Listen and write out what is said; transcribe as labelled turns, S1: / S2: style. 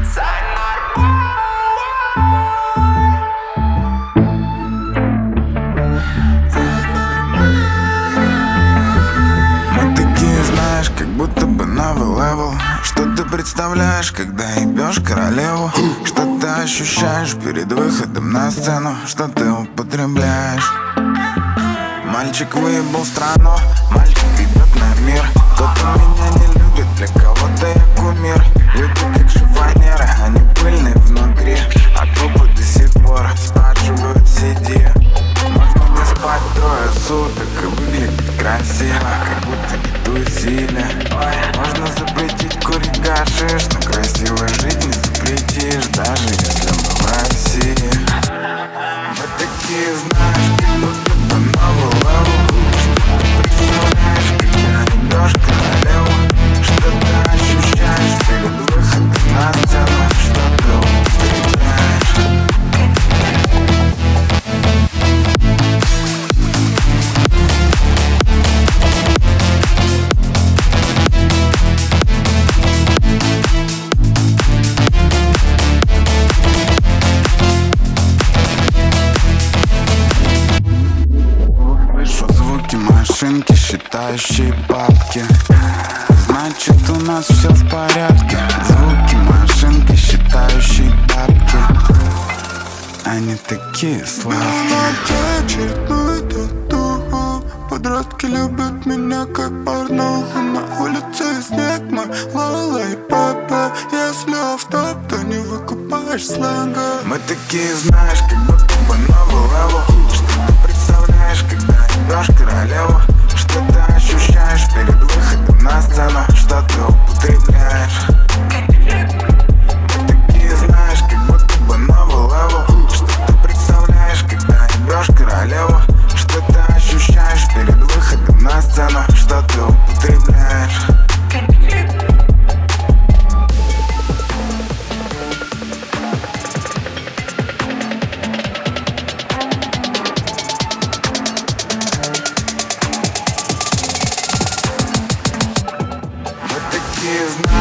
S1: Мы такие, знаешь, как будто бы новый левел. Что ты представляешь, когда ебешь королеву? Что ты ощущаешь перед выходом на сцену? Что ты употребляешь? Мальчик выебал страну, мальчик идет на мир. Кто-то меня не любит, для кого-то я кумир. Люди как шифонеры, они пыльные внутри. А трупы до сих пор спрашивают, сиди. Можно не спать трое суток и выглядеть красиво, как будто не тусили. Можно запретить курить гашиш, но красиво жить не запретишь, даже если мы в России. Мы такие, знаешь, как будто бы новый левел. Что ты представляешь, когда ебешь королеву? Что ты ощущаешь перед выходом на сцену? Что ты употребляешь? Машинки, считающие бабки. Значит, у нас все в порядке. Звуки машинки, считающие бабки. Они такие сладкие.
S2: Очередную татуху. Подростки любят меня как порнуху. На улице снег, мой Лола и Пепе. Если офф-топ, то не выкупаешь сленга.
S1: Мы такие, знаешь, как будто бы новый левел. Что ты представляешь, когда ебешь королеву? Что ты ощущаешь перед выходом на сцену? Что ты употребляешь? Мы такие, знаешь, как будто бы новый левел. Что ты представляешь, когда ебешь королеву? Что ты ощущаешь перед выходом на сцену? Что ты употребляешь? Мы такие, знаешь.